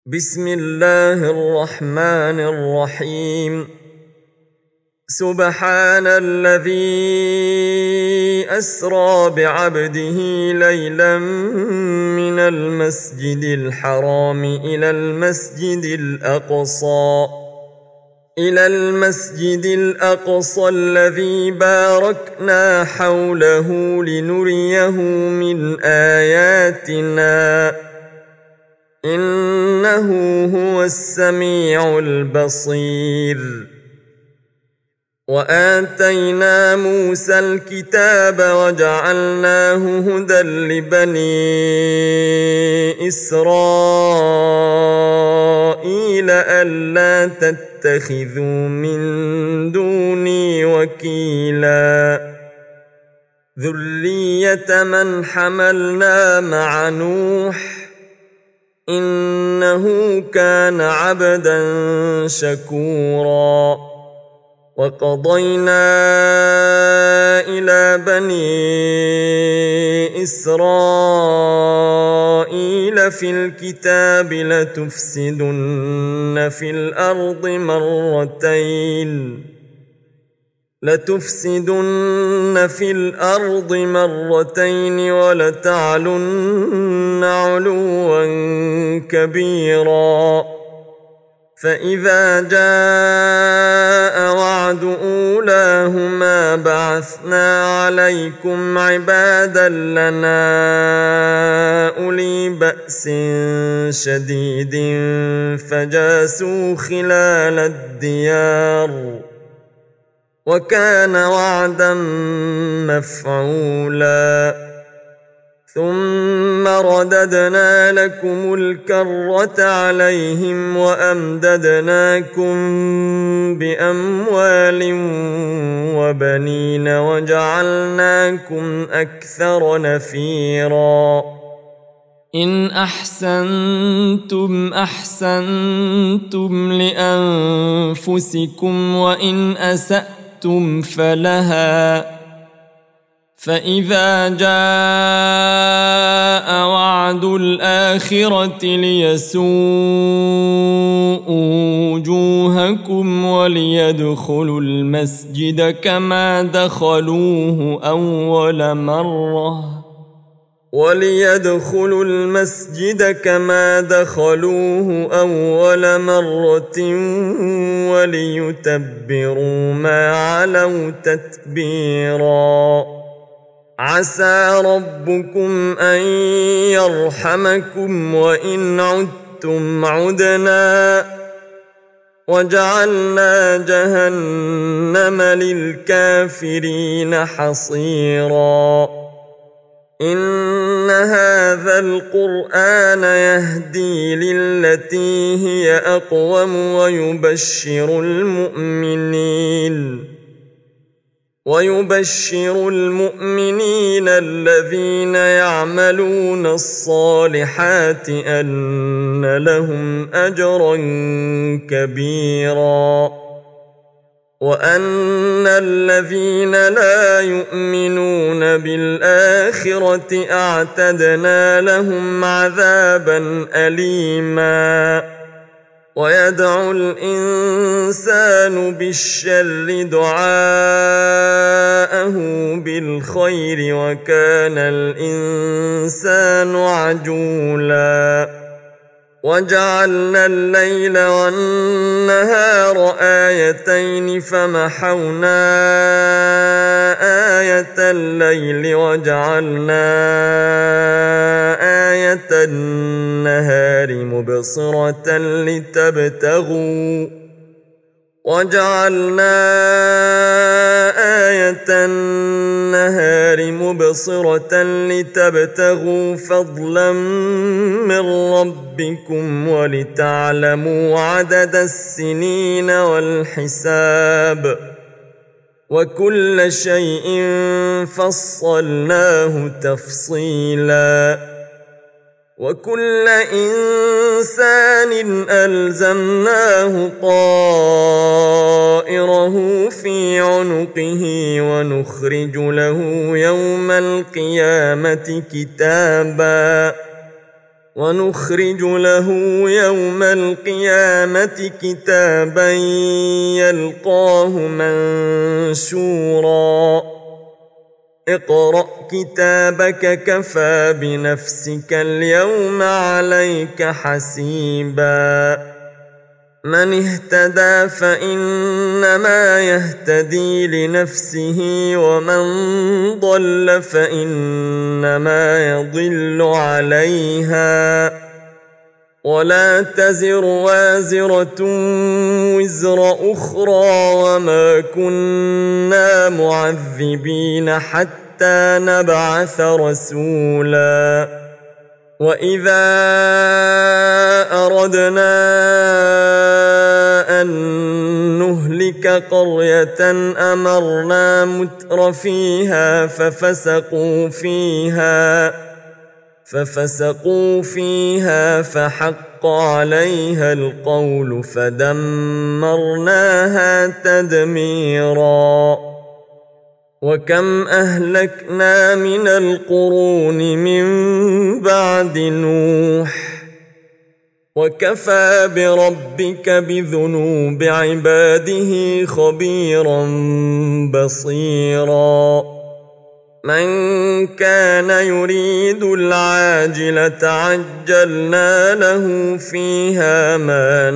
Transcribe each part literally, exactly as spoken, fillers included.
بسم الله الرحمن الرحيم. سبحان الذي أسرى بعبده ليلا من المسجد الحرام إلى المسجد الأقصى إلى المسجد الأقصى الذي باركنا حوله لنريه من آياتنا إنه هو السميع البصير. وآتينا موسى الكتاب وجعلناه هدى لبني إسرائيل ألا تتخذوا من دوني وكيلا ذرية من حملنا مع نوح إنه كان عبدا شكورا. وقضينا إلى بني إسرائيل في الكتاب لتفسدن في الأرض مرتين لتفسدن في الأرض مرتين ولتعلن علوا كبيرا. فإذا جاء وعد أولاهما بعثنا عليكم عبادا لنا أولي بأس شديد فجاسوا خلال الديار وكان وعدا مفعولا. ثم رددنا لكم الكرة عليهم وأمددناكم بأموال وبنين وجعلناكم أكثر نفيرا. إن أحسنتم أحسنتم لأنفسكم وإن أسأتم فلها. فإذا جاء وعد الآخرة ليسوءوا وجوهكم وليدخلوا المسجد كما دخلوه أول مرة وليدخلوا المسجد كما دخلوه أول مرة وليتبروا ما علوا تتبيرا. عسى ربكم أن يرحمكم وإن عدتم عدنا وجعلنا جهنم للكافرين حصيرا. إن هذا القرآن يهدي للتي هي أقوم ويبشر المؤمنين ويبشر المؤمنين الذين يعملون الصالحات أن لهم أجرا كبيرا وأن الذين لا يؤمنون بالآخرة أعتدنا لهم عذابا أليما. ويدعو الإنسان بالشر دعاءه بالخير وكان الإنسان عجولا. وجعلنا الليل والنهار آيتين فمحونا آية الليل وجعلنا آية النهار مبصرة لتبتغوا وجعلنا آية النهار مبصرة لتبتغوا فضلا من ربكم ولتعلموا عدد السنين والحساب وكل شيء فصلناه تفصيلا. وكل إنسان ألزمناه طائره في عنقه ونخرج له يوم القيامة كتابا ونخرج له يوم القيامة كتابا يلقاه منشورا اقرأ كتابك كفى بنفسك اليوم عليك حسيبا من اهتدى فإنما يهتدي لنفسه ومن ضل فإنما يضل عليها ولا تزر وازرة وزر أخرى وما كنا معذبين حتى نبعث رسولا وإذا أردنا أن نهلك قرية أمرنا متر فيها ففسقوا فيها ففسقوا فيها فحق عليها القول فدمرناها تدميرا وكم أهلكنا من القرون من بعد نوح وكفى بربك بذنوب عباده خبيرا بصيرا من كان يريد العاجلة عجلنا له فيها ما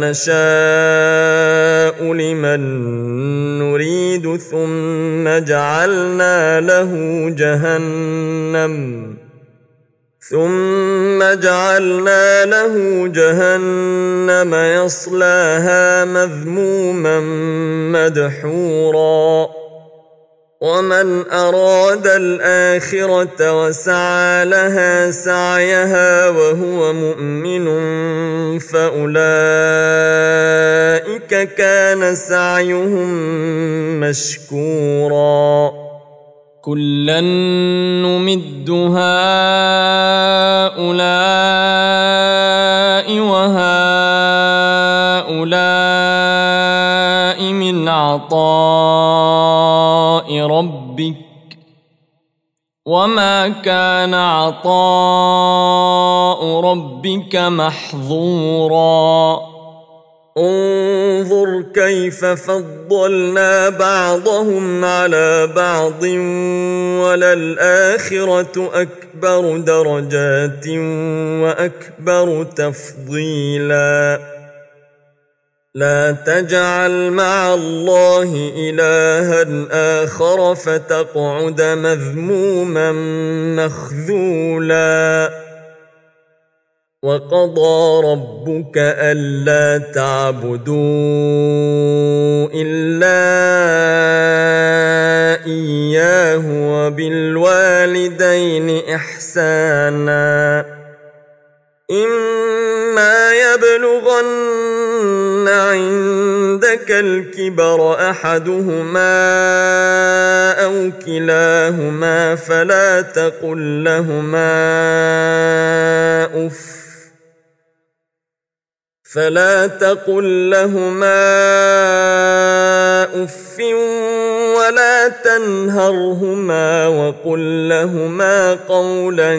نشاء لمن نريد ثم جعلنا له جهنم ثم جعلنا له جهنم يصلاها مذموما مدحورا ومن أراد الآخرة وسعى لها سعيها وهو مؤمن فأولئك كان سعيهم مشكورا كلا نمد هؤلاء وهؤلاء من عطاء ربك وما كان عطاء ربك محظورا انظر كيف فضلنا بعضهم على بعض وللآخرة أكبر درجات وأكبر تفضيلا لا تجعل مع الله إلها آخر فتقعد مذموما مخذولا وقضى ربك ألا تعبدوا إلا إياه وبالوالدين إحسانا إما يبلغن عندك الكبر أحدهما أو كلاهما فلا تقل لهما أف فلا تقل لهما أف ولا تنهرهما وقل لهما قولا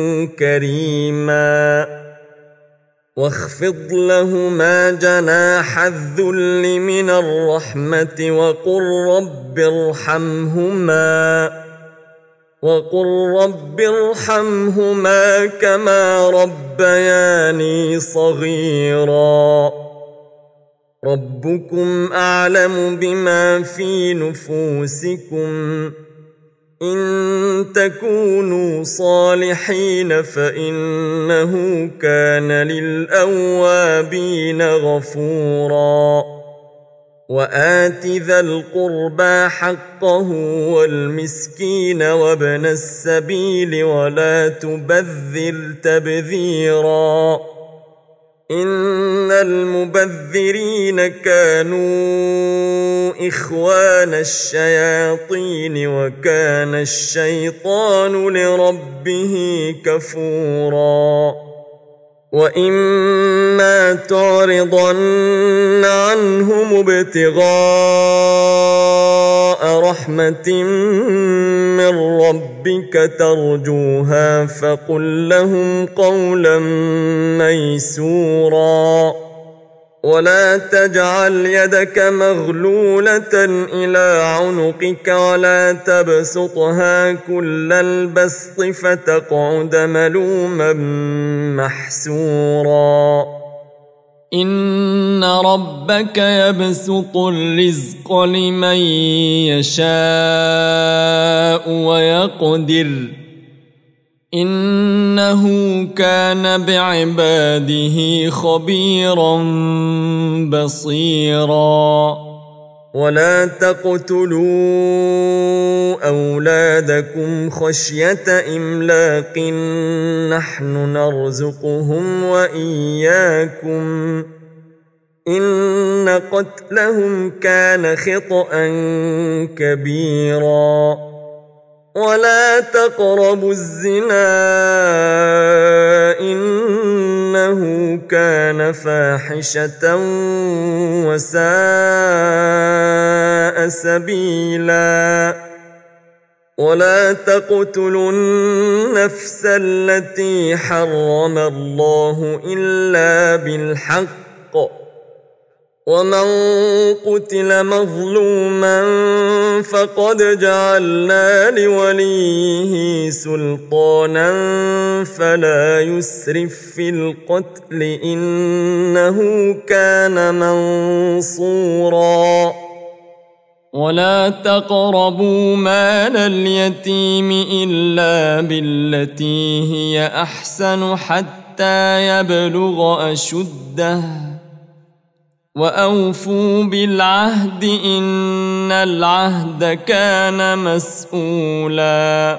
كريما واخفض لهما جناح الذل من الرحمة وقل رب ارحمهما وقل رب ارحمهما كما ربياني صغيرا ربكم أعلم بما في نفوسكم إن تكونوا صالحين فإنه كان للأوابين غفورا وآت ذا القربى حقه والمسكين وابن السبيل ولا تبذر تبذيرا إن المبذرين كانوا إخوان الشياطين وكان الشيطان لربه كفورا وإما تعرضن عنهم ابتغاء رحمة من ربك ترجوها فقل لهم قولا ميسورا ولا تجعل يدك مغلولة إلى عنقك ولا تبسطها كل البسط فتقعد ملوما محسورا إن ربك يبسط الرزق لمن يشاء ويقدر إنه كان بعباده خبيرا بصيرا ولا تقتلوا أولادكم خشية إملاق نحن نرزقهم وإياكم إن قتلهم كان خطأ كبيرا ولا تقربوا الزنا إنه كان فاحشة وساء سبيلا ولا تقتلوا النفس التي حرم الله إلا بالحق ومن قتل مظلوما فقد جعلنا لوليه سلطانا فلا يسرف في القتل إنه كان منصورا ولا تقربوا مال اليتيم إلا بالتي هي أحسن حتى يبلغ أشده وأوفوا بالعهد إن العهد كان مسؤولا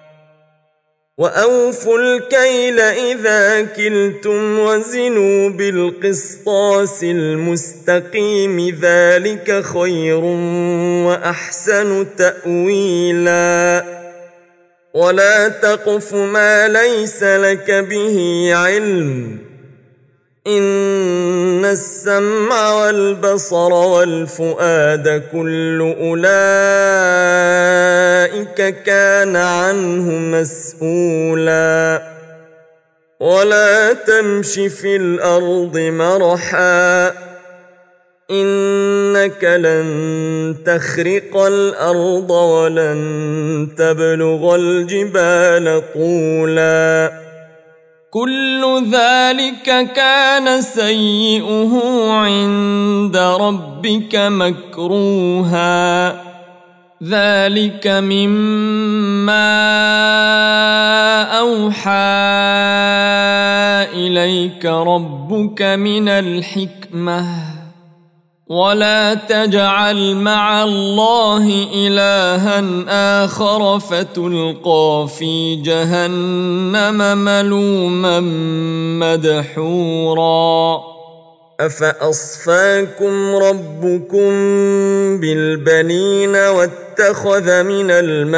وأوفوا الكيل إذا كلتم وزنوا بالقسطاس المستقيم ذلك خير وأحسن تأويلا ولا تقف ما ليس لك به علم إن السمع والبصر والفؤاد كل أولئك كان عنه مسؤولا ولا تمش في الأرض مرحا إنك لن تخرق الأرض ولن تبلغ الجبال طولا كل ذلك كان سيئه عند ربك مكروها ذلك مما أوحى إليك ربك من الحكمة ولا تجعل مع الله إلها آخر فتلقى في جهنم ملوما مدحورا أفأصفاكم ربكم بالبنين واتخذ من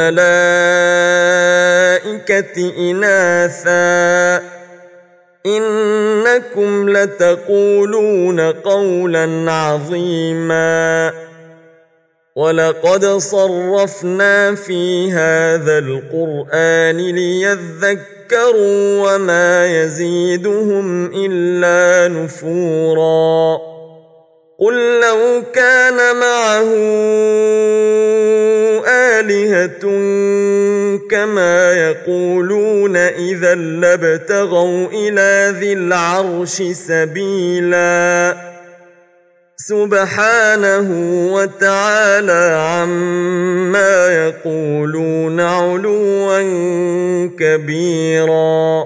الملائكة إناثا إنكم لتقولون قولا عظيما ولقد صرفنا في هذا القرآن ليذكروا وما يزيدهم إلا نفورا قل لو كان معه آلهة كما يقولون إذا لابتغوا إلى ذي العرش سبيلا سبحانه وتعالى عما يقولون علوا كبيرا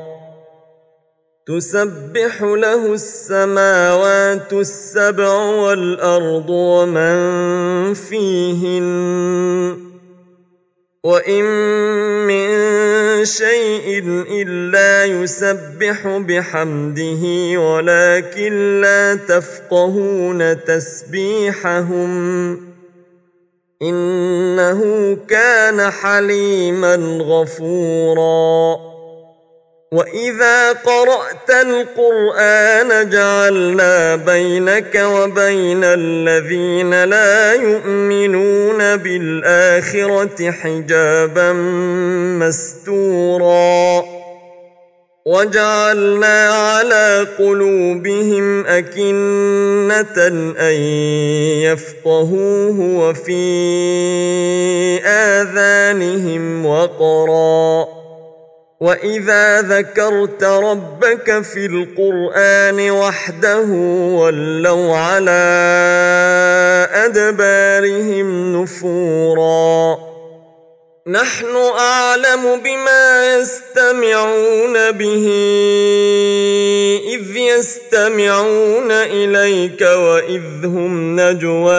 تسبح له السماوات السبع والأرض ومن فيهن وإن من شيء إلا يسبح بحمده ولكن لا تفقهون تسبيحهم إنه كان حليما غفورا وإذا قرأت القرآن جعلنا بينك وبين الذين لا يؤمنون بالآخرة حجابا مستورا وجعلنا على قلوبهم أكنة أن يفقهوه وفي آذانهم وقرا وإذا ذكرت ربك في القرآن وحده ولوا على أدبارهم نفورا نحن أعلم بما يستمعون به إذ يستمعون إليك وإذ هم نجوى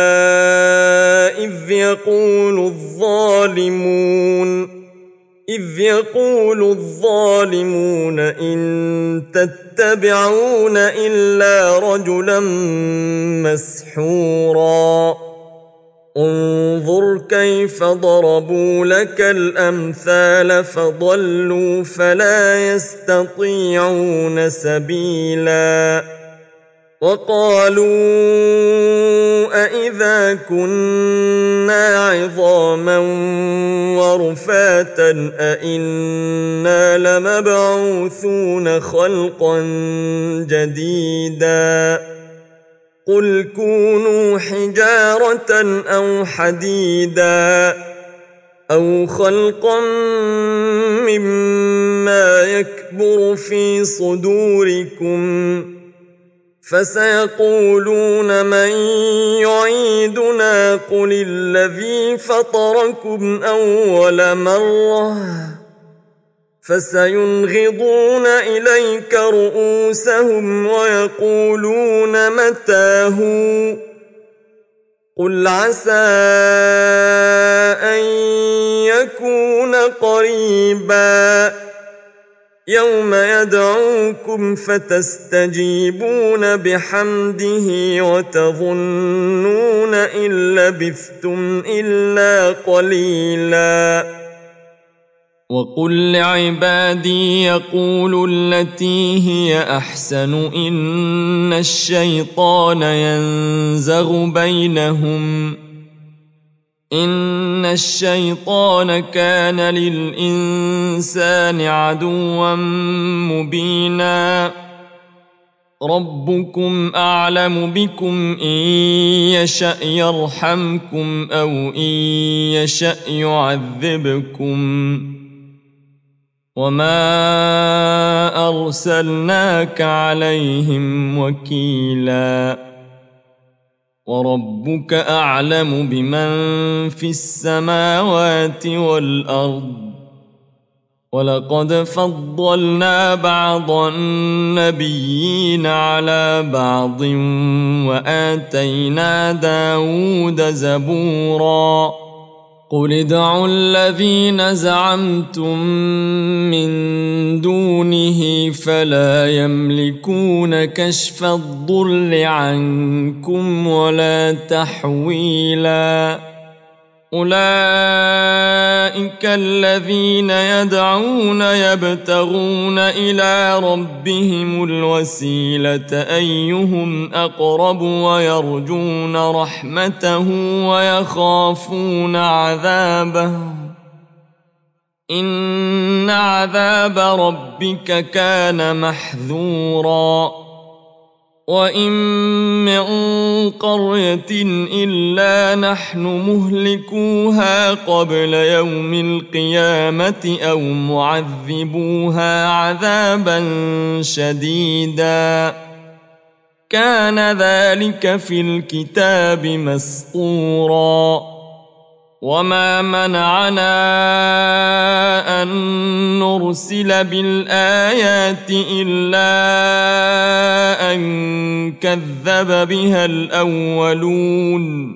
إذ يقول الظالمون إذ يقول الظالمون إن تتبعون إلا رجلا مسحورا انظر كيف ضربوا لك الأمثال فضلوا فلا يستطيعون سبيلا وقالوا أإذا كنا عظاما ورفاتا أإنا لمبعوثون خلقا جديدا قل كونوا حجارة أو حديدا أو خلقا مما يكبر في صدوركم فسيقولون من يعيدنا قل الذي فطركم أول مرة فسينغضون إليك رؤوسهم ويقولون متاه قل عسى أن يكون قريبا يوم يدعوكم فتستجيبون بحمده وتظنون إن لبثتم إلا قليلا وقل لعبادي يقولوا التي هي أحسن إن الشيطان ينزغ بينهم إن الشيطان كان للإنسان عدوا مبينا ربكم أعلم بكم إن يشأ يرحمكم أو إن يشأ يعذبكم وما أرسلناك عليهم وكيلا وربك أعلم بمن في السماوات والأرض ولقد فضلنا بعض النبيين على بعض وآتينا داود زبورا قل ادعوا الذين زعمتم من دونه فلا يملكون كشف الضر عنكم ولا تحويلا أولئك الذين يدعون يبتغون إلى ربهم الوسيلة أيهم أقرب ويرجون رحمته ويخافون عذابه إن عذاب ربك كان محذورا وإن من قرية إلا نحن مهلكوها قبل يوم القيامة أو معذبوها عذابا شديدا كان ذلك في الكتاب مسطورا وما منعنا أن نرسل بالآيات إلا أن كذب بها الأولون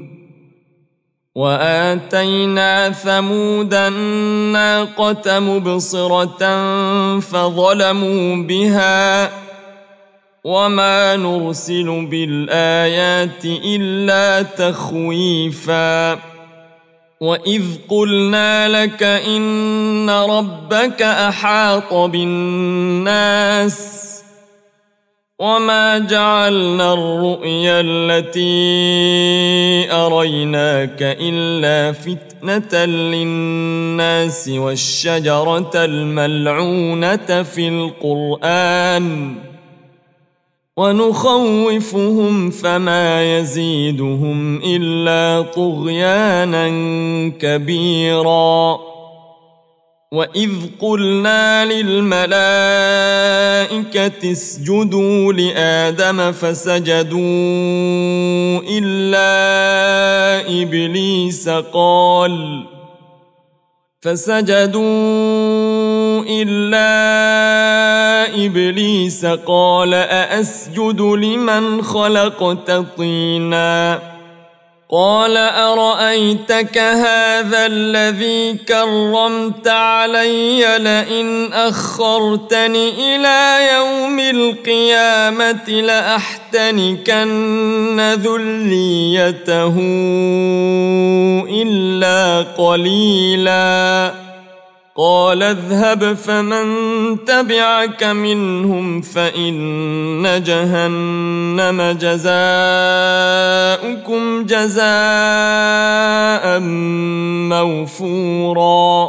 وآتينا ثمود الناقة مبصرة فظلموا بها وما نرسل بالآيات إلا تخويفا وإذ قلنا لك إن ربك أحاط بالناس وما جعلنا الرؤيا التي أريناك إلا فتنة للناس والشجرة الملعونة في القرآن ونخوفهم فما يزيدهم إلا طغيانا كبيرا. وإذ قلنا للملائكة اسجدوا لآدم فسجدوا إلا إبليس قال فسجدوا إلا إبليس قال أأسجد لمن خلقت طينا قال أرأيتك هذا الذي كرمت علي لئن أخرتني إلى يوم القيامة لأحتنكن ذريته إلا قليلا قال اذهب فمن تبعك منهم فإن جهنم جزاؤكم جزاء موفورا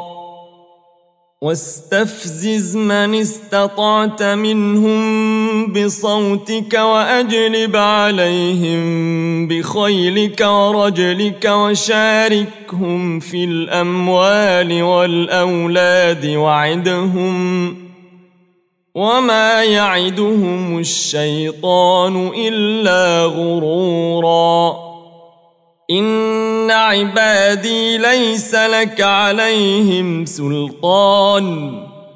واستفزز من استطعت منهم بصوتك وأجلب عليهم بخيلك ورجلك وشاركهم في الأموال والأولاد وعدهم وما يعدهم الشيطان إلا غرورا إن عبادي ليس لك عليهم سلطان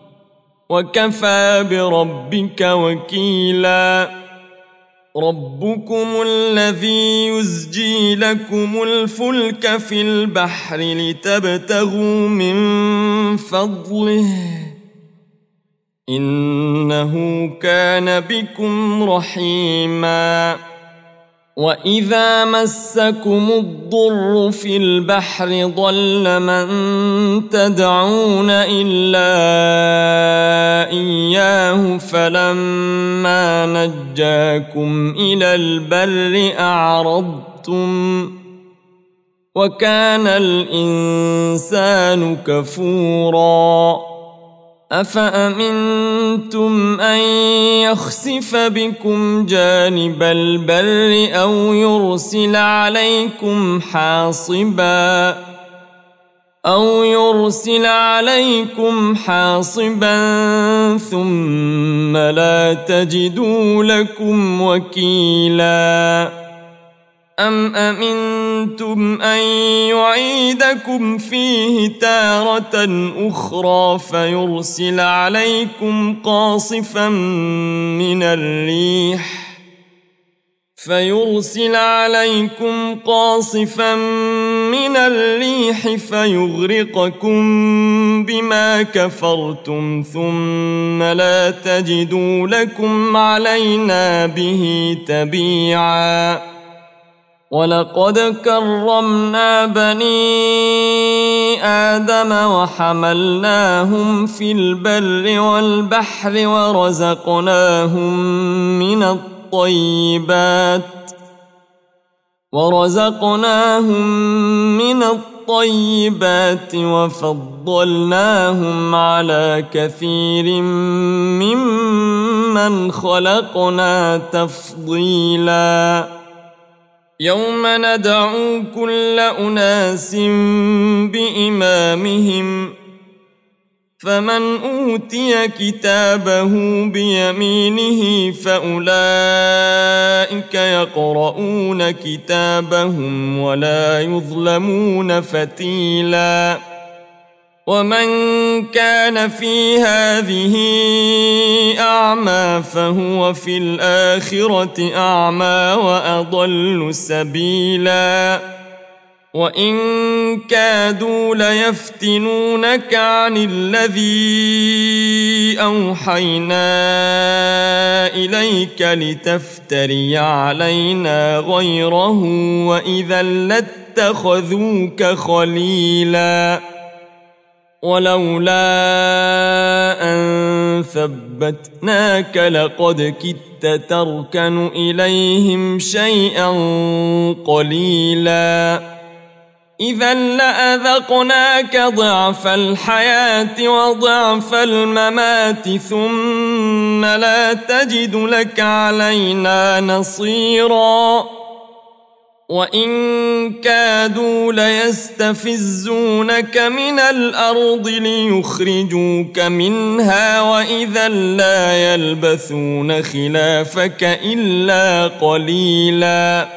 وكفى بربك وكيلا ربكم الذي يزجي لكم الفلك في البحر لتبتغوا من فضله إنه كان بكم رحيما وإذا مسكم الضر في البحر ضل من تدعون إلا إياه فلما نجاكم إلى البر أعرضتم وكان الإنسان كفورا أفأمنتم أن يخسف بكم جانب البر أو يرسل عليكم حاصبا أو يرسل عليكم حاصبا ثم لا تجدوا لكم وكيلا أم أمنتم أن يعيدكم فيه تارة أخرى فيرسل عليكم قاصفا من الريح فيرسل عليكم قاصفا من الريح فيغرقكم بما كفرتم ثم لا تجدوا لكم علينا به تبيعا ولقد كرمنا بني آدم وحملناهم في البر والبحر ورزقناهم من الطيبات ورزقناهم من الطيبات وفضلناهم على كثير ممن خلقنا تفضيلا يوم ندعو كل أناس بإمامهم فمن أوتي كتابه بيمينه فأولئك يقرؤون كتابهم ولا يظلمون فتيلا ومن كان في هذه أعمى فهو في الآخرة أعمى وأضل سبيلا وإن كادوا ليفتنونك عن الذي أوحينا إليك لتفتري علينا غيره وإذا لاتبعوك اتخذوك خليلا ولولا أن ثبتناك لقد كدت تركن إليهم شيئا قليلا إذا لأذقناك ضعف الحياة وضعف الممات ثم لا تجد لك علينا نصيرا وإن كادوا ليستفزونك من الأرض ليخرجوك منها وإذا لا يلبثون خلافك إلا قليلا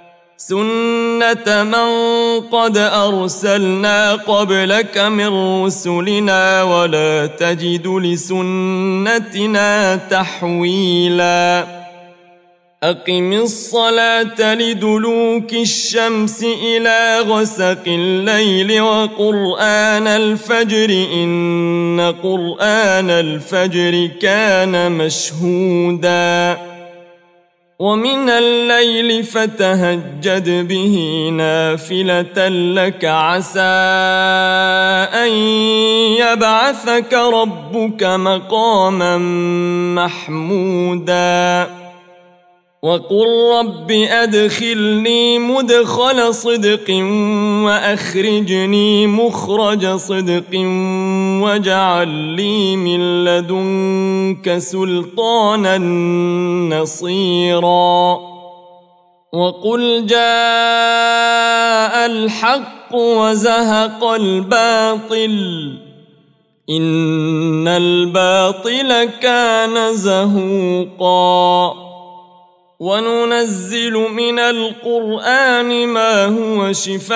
سنة من قد أرسلنا قبلك من رسلنا ولا تجد لسنتنا تحويلا أقم الصلاة لدلوك الشمس إلى غسق الليل وقرآن الفجر إن قرآن الفجر كان مشهودا ومن الليل فتهجد به نافلة لك عسى أن يبعثك ربك مقاما محمودا وقل رب أدخلني مدخل صدق وأخرجني مخرج صدق واجعل لي من لدنك سلطانا نصيرا وقل جاء الحق وزهق الباطل إن الباطل كان زهوقا وننزل من القرآن ما هو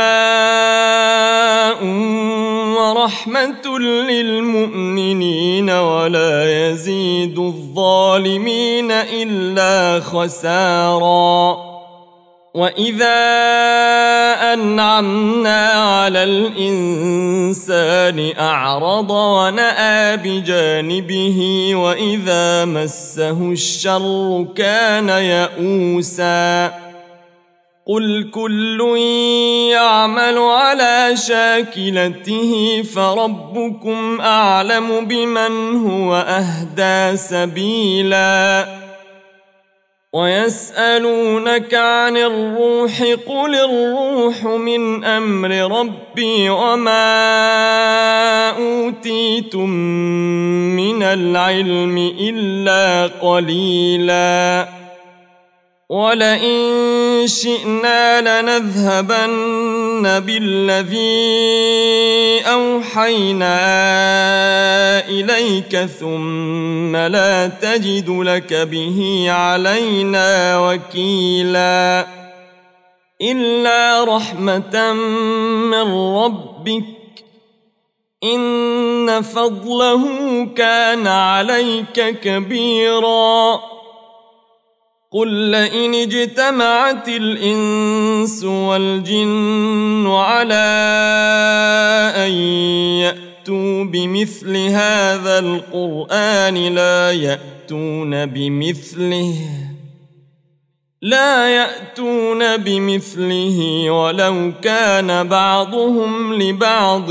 شفاء ورحمة للمؤمنين ولا يزيد الظالمين إلا خسارا وإذا أنعمنا على الإنسان أعرض ونأى بجانبه وإذا مسه الشر كان يئوسا قل كل يعمل على شاكلته فربكم أعلم بمن هو أهدى سبيلا ويسألونك عن الروح قل الروح من أمر ربي وما أوتيتم من العلم إلا قليلا ولئن شئنا لنذهبن بالذي أوحينا إليك ثم لا تجد لك به علينا وكيلا إلا رحمة من ربك إن فضله كان عليك كبيرا قل لئن اجتمعت الإنس والجن على أن يأتوا بمثل هذا القرآن لا يأتون بمثله لا يأتون بمثله ولو كان بعضهم لبعض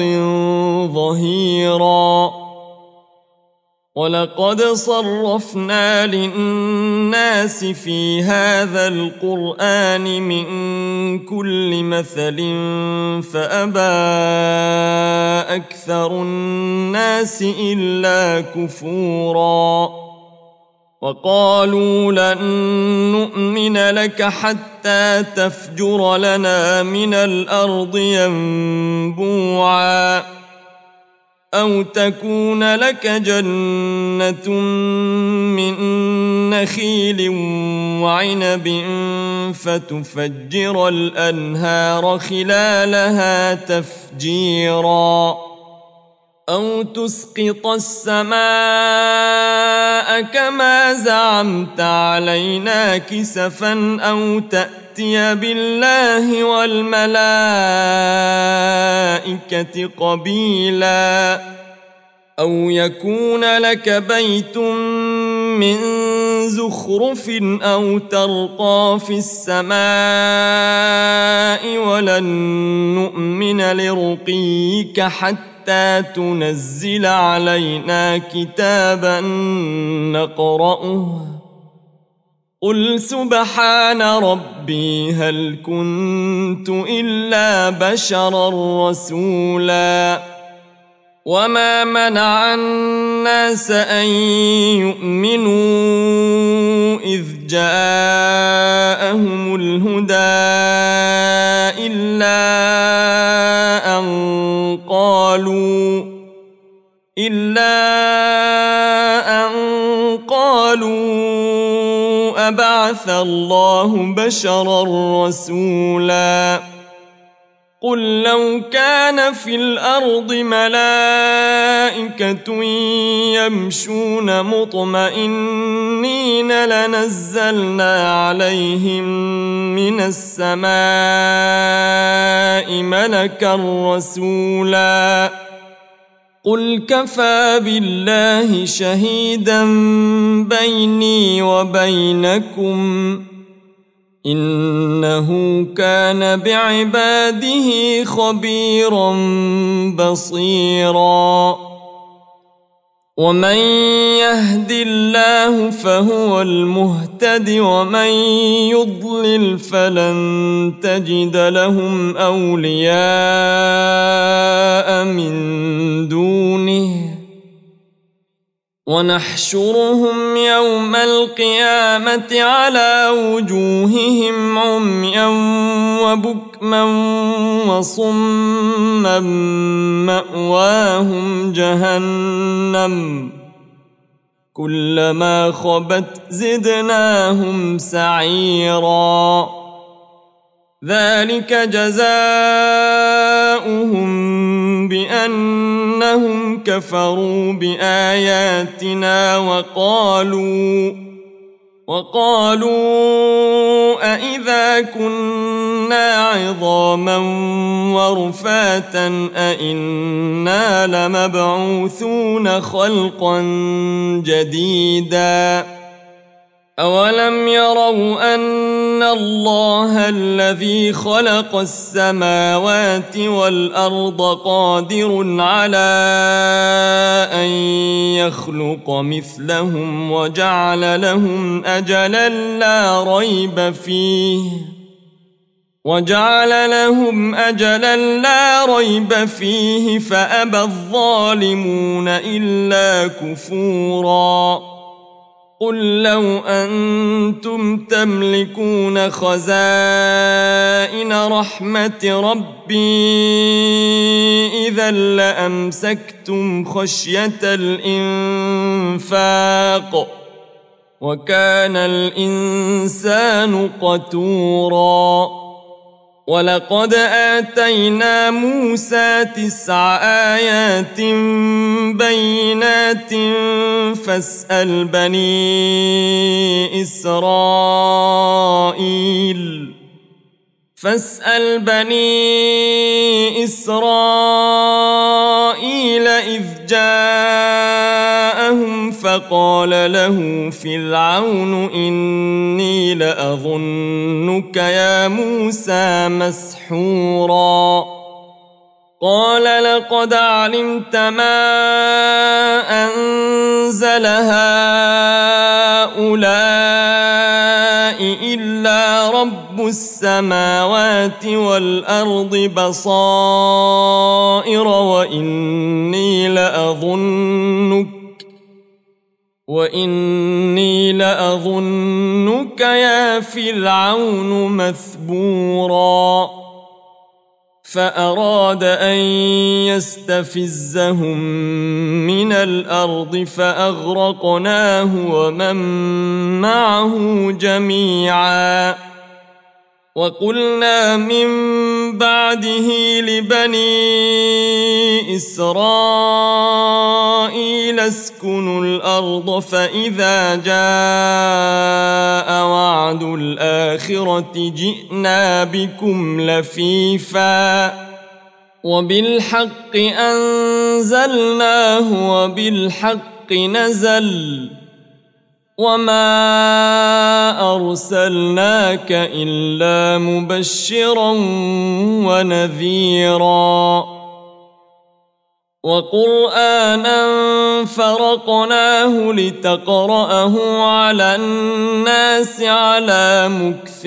ظهيرا ولقد صرفنا للناس في هذا القرآن من كل مثل فأبى أكثر الناس إلا كفورا وقالوا لن نؤمن لك حتى تفجر لنا من الأرض ينبوعا أو تكون لك جنة من نخيل وعنب فتفجر الأنهار خلالها تفجيرا أو تسقط السماء كما زعمت علينا كسفا أو تأتي بالله والملائكة قبيلا أو يكون لك بيت من زخرف أو ترقى في السماء ولن نؤمن لرقيك حتى تنزل علينا كتابا نقرأه قل سبحان ربي هل كنت إلا بشرا رسولا وما منع الناس أن يؤمنوا إذ جاءهم الهدى إلا أن قالوا إلا أن قالوا أبعث الله بشرا رسولا قل لو كان في الأرض ملائكة يمشون مطمئنين لنزلنا عليهم من السماء ملكا رسولا قل كفى بالله شهيدا بيني وبينكم إنه كان بعباده خبيرا بصيرا ومن يهد الله فهو المهتد ومن يضلل فلن تجد لهم أولياء من دونه ونحشرهم يوم القيامة على وجوههم عميا وبكما وصما مأواهم جهنم كلما خبت زدناهم سعيرا ذلك جزاؤهم بأنهم كفروا بآياتنا وقالوا وقالوا أإذا كنا عظاما ورفاتا أإنا لمبعوثون خلقا جديدا أولم يروا أن الله الذي خلق السماوات والأرض قادر على أن يخلق مثلهم وجعل لهم أجلا لا ريب فيه وجعل لهم أجلا لا ريب فيه فأبى الظالمون إلا كفورا قل لو أنتم تملكون خزائن رحمة ربي إذا لأمسكتم خشية الإنفاق وكان الإنسان قتورا ولقد آتينا موسى تسع آيات بينات فاسأل بني إسرائيل فاسأل بني إسرائيل إذ جاءهم فقال له فرعون إني لأظنك يا موسى مسحورا قال لقد علمت ما أنزل هؤلاء إلا رب السماوات والأرض بصائر وإني لأظنك وإني لأظنك يا فرعون مثبورا فأراد أن يستفزهم من الأرض فأغرقناه ومن معه جميعا وقلنا من بعده لبني إسرائيل اسكنوا الأرض فإذا جاء وعد الآخرة جئنا بكم لفيفا وبالحق أنزلناه وبالحق نزل وما أرسلناك إلا مبشرا ونذيرا وقرآنا فرقناه لتقرأه على الناس على مكث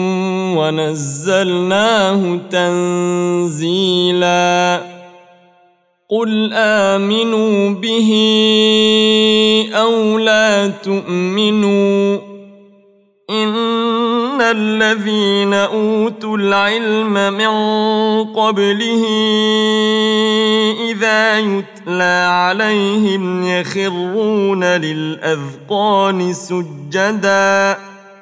ونزلناه تنزيلا قل آمنوا به أو لا تؤمنوا إن الذين أوتوا العلم من قبله إذا يتلى عليهم يخرون للأذقان سجدا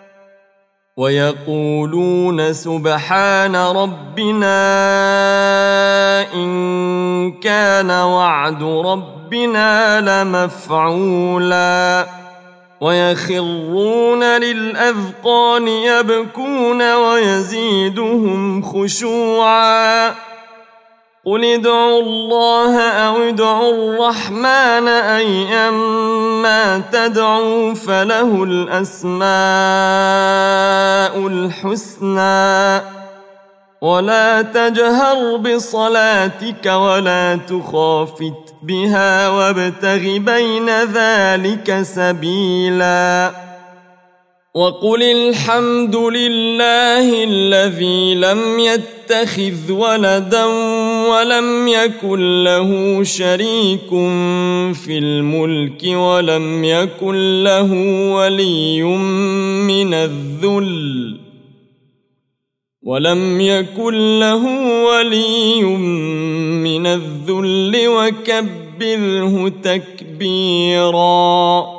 ويقولون سبحان ربنا إن كان وعد ربنا لمفعولا ويخرون للأذقان يبكون ويزيدهم خشوعا قل ادعوا الله أو ادعوا الرحمن أيما تدعوا فله الأسماء الحسنى ولا تجهر بصلاتك ولا تخافت بها وابتغ بين ذلك سبيلا وقل الحمد لله الذي لم يتخذ ولدا ولم يكن له شريك في الملك ولم يكن له ولي من الذل ولم يكن له ولي من الذل وكبره تكبيرا.